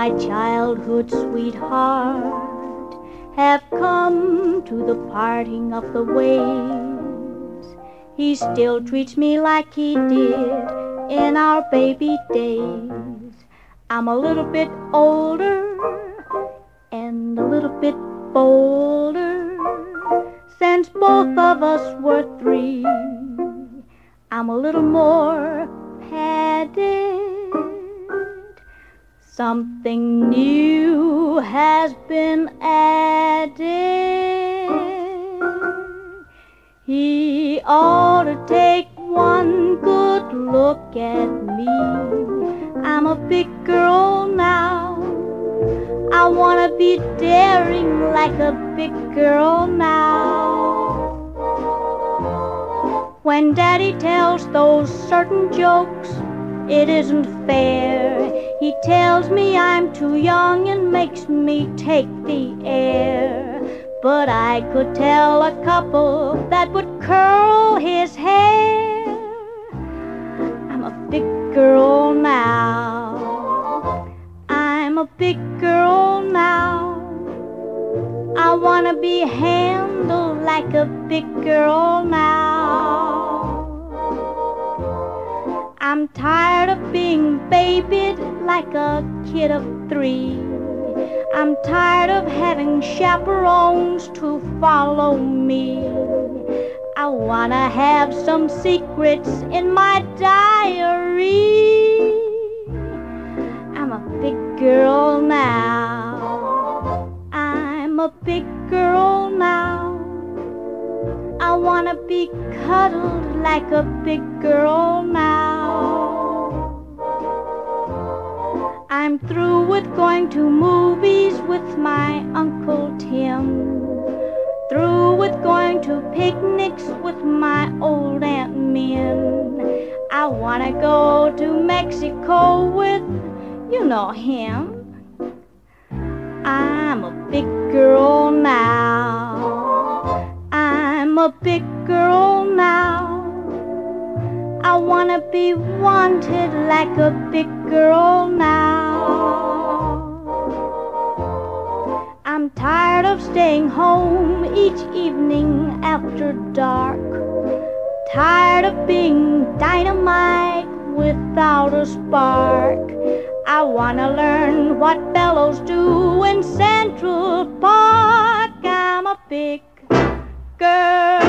my childhood sweetheart have come to the parting of the ways. He still treats me like he did in our baby days. I'm a little bit older and a little bit bolder since both of us were 3. I'm a little more padded. Something new has been added. He ought to take one good look at me. I'm a big girl now. I wanna be daring like a big girl now. When Daddy tells those certain jokes, it isn't fair. He tells me I'm too young and makes me take the air. But I could tell a couple that would curl his hair. I'm a big girl now. I'm a big girl now. I wanna be handled like a big girl now. I'm tired of being babied like a kid of 3. I'm tired of having chaperones to follow me. I wanna have some secrets in my diary. I'm a big girl now. I'm a big girl now. I wanna be cuddled like a big girl now. I'm through with going to movies with my Uncle Tim. Through with going to picnics with my old Aunt Min. I wanna go to Mexico with, you know him. I'm a big girl now. I'm a big girl now. I wanna be wanted like a big girl now. I'm tired of staying home each evening after dark. Tired of being dynamite without a spark. I wanna learn what fellows do in Central Park. I'm a big girl.